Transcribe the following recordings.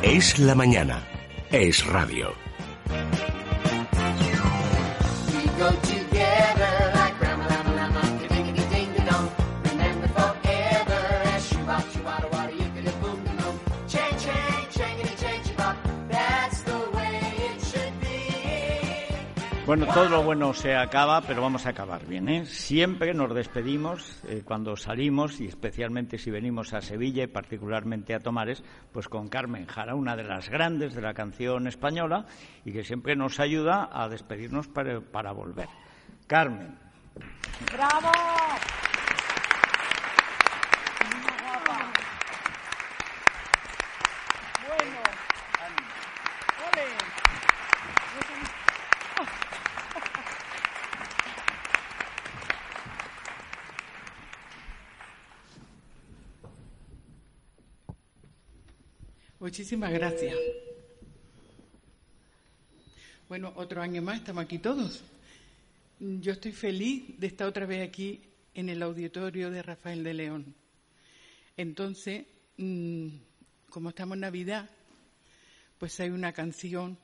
Es la mañana. Es radio. Bueno, todo lo bueno se acaba, pero vamos a acabar bien, ¿eh? Siempre nos despedimos cuando salimos, y especialmente si venimos a Sevilla y particularmente a Tomares, pues con Carmen Jara, una de las grandes de la canción española y que siempre nos ayuda a despedirnos para volver. Carmen. ¡Bravo! Bueno. ¡Ole! Muchísimas gracias. Bueno, otro año más, estamos aquí todos. Yo estoy feliz de estar otra vez aquí en el auditorio de Rafael de León. Entonces, como estamos en Navidad, pues hay una canción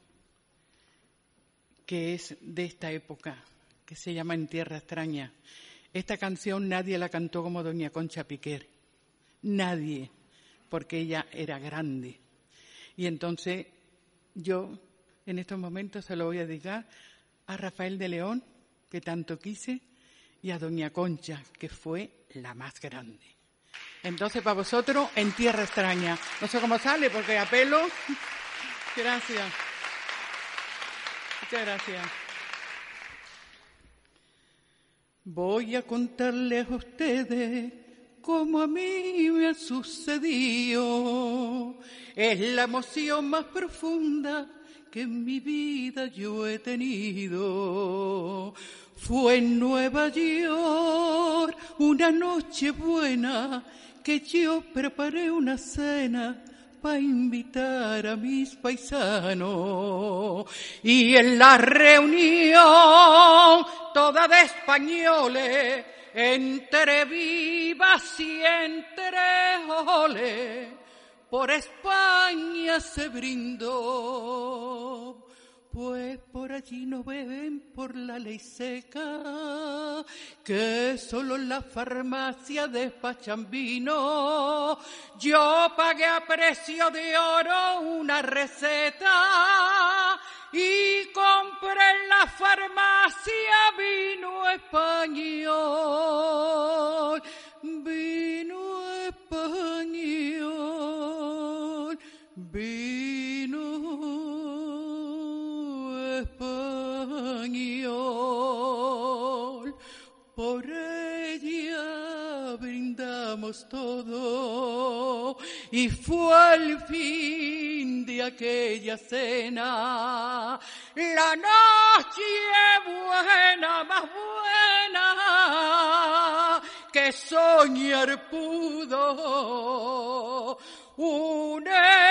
que es de esta época, que se llama En Tierra Extraña. Esta canción nadie la cantó como doña Concha Piquer. Nadie, porque ella era grande. Y entonces yo en estos momentos se lo voy a dedicar a Rafael de León, que tanto quise, y a doña Concha, que fue la más grande. Entonces, para vosotros, En Tierra Extraña. No sé cómo sale, porque a pelo. Gracias. Muchas gracias. Voy a contarles a ustedes cómo a mí me ha sucedido. Es la emoción más profunda que en mi vida yo he tenido. Fue en Nueva York una noche buena que yo preparé una cena para invitar a mis paisanos. Y en la reunión toda de españoles, entre vivas y entre oles, por España se brindó. Pues por allí no beben por la ley seca, que solo en la farmacia despachan vino. Yo pagué a precio de oro una receta y compré en la farmacia vino español. Vino español, vino español. Por ella brindamos todo y fue el fin de aquella cena, la noche buena, más buena que soñar pudo un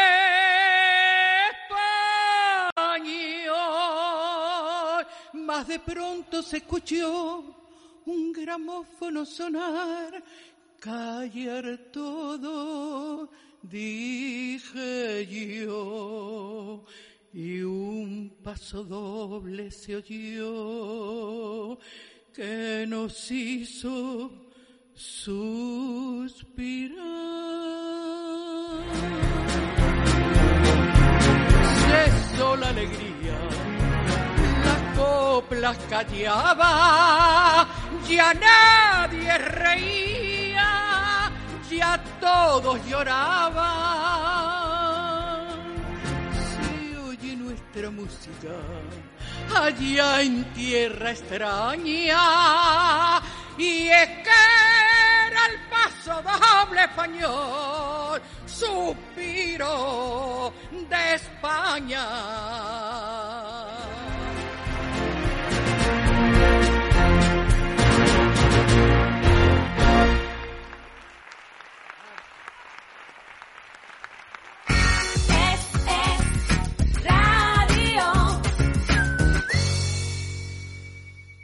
español. Mas de pronto se escuchó un gramófono sonar, callar todo, dije yo, y un paso doble se oyó que nos hizo suspirar. Cesó la alegría, las coplas callaba, ya nadie reía, ya todos lloraban. Se oye nuestra música allá en tierra extraña, y es que era el paso doble español, suspiro de España.